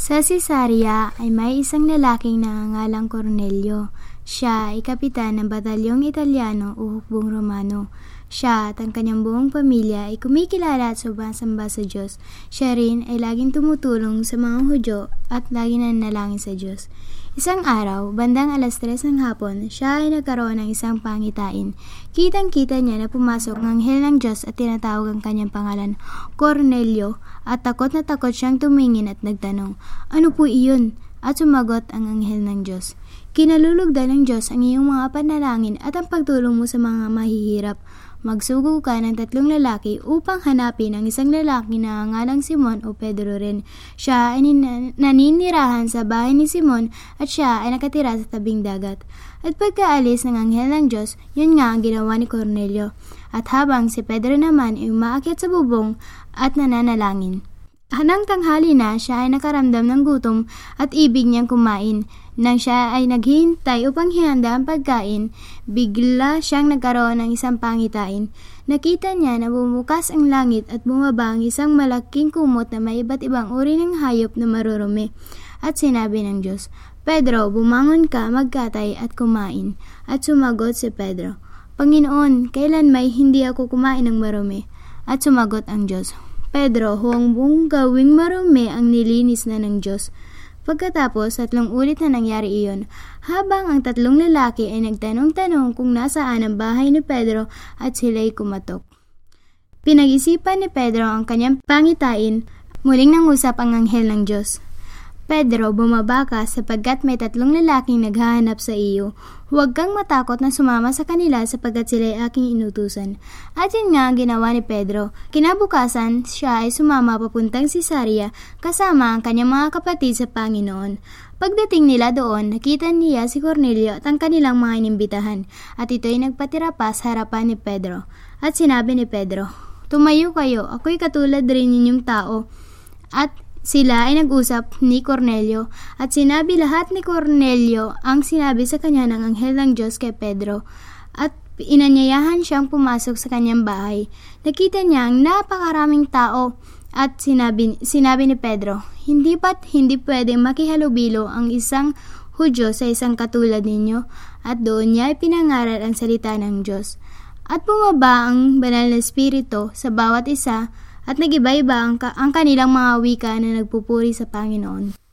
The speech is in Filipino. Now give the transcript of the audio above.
Sa Cesarea ay may isang lalaking nangangalang Cornelio. Siya ay kapitan ng batalyong Italyano o hukbong Romano. Siya at ang kanyang buong pamilya ay kumikilala at sumasamba sa Diyos. Siya rin ay laging tumutulong sa mga Hudyo at laging nananalangin sa Diyos. Isang araw, bandang 3:00 ng hapon, siya ay nagkaroon ng isang pangitain. Kitang-kita niya na pumasok ang anghel ng Diyos at tinatawag ang kanyang pangalan, Cornelio, at takot na takot siyang tumingin at nagtanong, "Ano po iyon?" At sumagot ang anghel ng Diyos, "Kinalulugdan ng Diyos ang iyong mga panalangin at ang pagtulong mo sa mga mahihirap. Magsugo ka ng 3 lalaki upang hanapin ang isang lalaki na nangangalang Simon o Pedro rin. Siya ay naninirahan sa bahay ni Simon at siya ay nakatira sa tabing dagat." At pagkaalis ng anghel ng Diyos, yun nga ang ginawa ni Cornelio. At habang si Pedro naman ay umaakyat sa bubong at nananalangin. Nang tanghali na, siya ay nakaramdam ng gutom at ibig niyang kumain. Nang siya ay naghihintay upang ihanda ang pagkain, bigla siyang nagkaroon ng isang pangitain. Nakita niya na bumukas ang langit at bumaba ang isang malaking kumot na may iba't ibang uri ng hayop na marurumi. At sinabi ng Diyos, "Pedro, bumangon ka, magkatay at kumain." At sumagot si Pedro, "Panginoon, kailan may hindi ako kumain ng marumi?" At sumagot ang Diyos, "Pedro, huwag mong gawing marumi ang nilinis na ng Diyos." Pagkatapos, 3 ulit na nangyari iyon, habang ang 3 lalaki ay nagtanong-tanong kung nasaan ang bahay ni Pedro at sila'y kumatok. Pinag-isipan ni Pedro ang kanyang pangitain, muling nangusap ang anghel ng Diyos, "Pedro, bumaba ka sapagkat may 3 lalaking naghahanap sa iyo. Huwag kang matakot na sumama sa kanila sapagkat sila'y aking inutusan." At yun nga ang ginawa ni Pedro. Kinabukasan, siya ay sumama papuntang Cesarea kasama ang kanyang mga kapatid sa Panginoon. Pagdating nila doon, nakita niya si Cornelio at ang kanilang mga inimbitahan, at ito'y nagpatira pa sa harapan ni Pedro. At sinabi ni Pedro, "Tumayo kayo, ako'y katulad rin ninyong tao." At sila ay nag-usap ni Cornelio at sinabi lahat ni Cornelio ang sinabi sa kanya ng anghel ng Diyos kay Pedro at inanyayahan siyang pumasok sa kanyang bahay. Nakita niya ang napakaraming tao at sinabi ni Pedro, hindi pwedeng makihalubilo ang isang Hudyo sa isang katulad ninyo." At doon niya ipinangaral ang salita ng Diyos. At bumaba ang banal na espiritu sa bawat isa at nag-iba-iba ang kanilang mga wika na nagpupuri sa Panginoon.